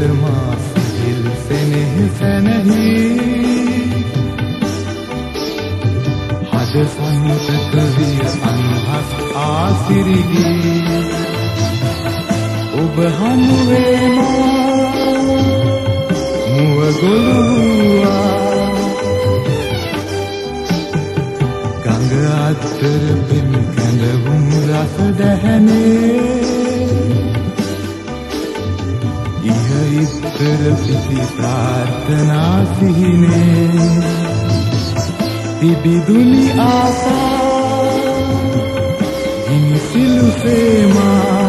මා සිහිල් සෙනෙහි සැනහි හද සන්තක විය අන්හස් ආසිරිහි ඔබ හමුවේ මා මුව ගොළුවා ගඟ අතර පෙම් කැඳවුම් රස දැහැනේ ඉතර පිසි ප්‍රාර්ථනා සිහිනේ පිබිදුනි ආසා ගිනිසිලු සේමා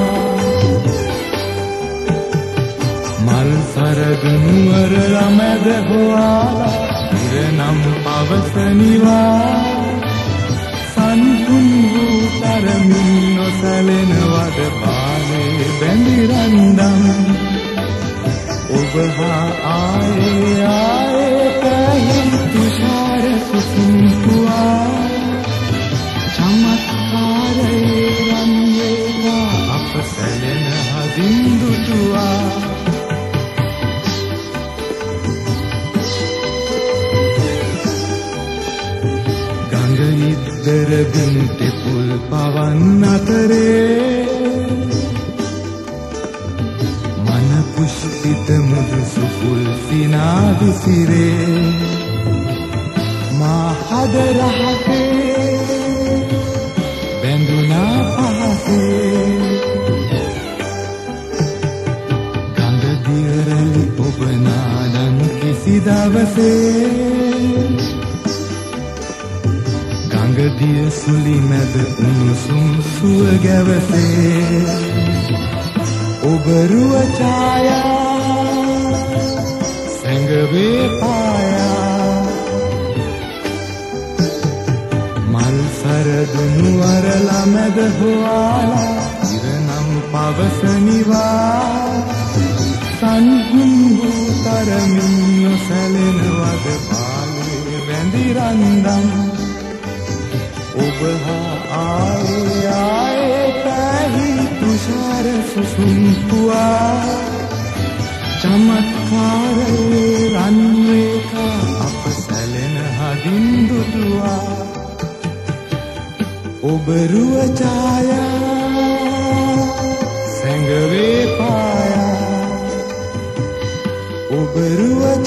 මල් සරද නුවර ළමැද හොයාලා ඉරනම් පවසනිවා සන්තුන් වූ තරමින් නොසැලෙනවද පාලේ බැඳි රන්දම් ඔබ හා ආයේ පැහින් තුෂාර කුසුම් පුවා චමත්කාරයේ රන්වේවා අප සැලෙන හදින් දුටුවා ගඟ ඉද්දර බින් තෙපුල් පවන් අතරේ පුෂ්පිත මුදු සුපුල් සිනාදු සිරේ මා හද රහසේ බැඳුනා පහසේ ගඟ දියරලි ඔබ නාදන් කිසි දවසේ ගඟ දිය සුලි මැද උණුසුම් සුව ගැවසේ ඔබ රුව ඡායා සැඟවේ පායා මල් සරද නුවර ළමැද හොයාලා ඉරනම් පවසනිවා සන්හුන් වූ තරමින් නොසැලෙනවද පාලේ බැඳි රන්දම් ඔබ හා ආයේ පැහි තුෂාර සුසුම් පුවා චමත්කාරයේ රන්වේකා අප සැලෙන හදින් දුටුවා ඔබ රුව ඡායා සැඟවේ පායා ඔබ රුව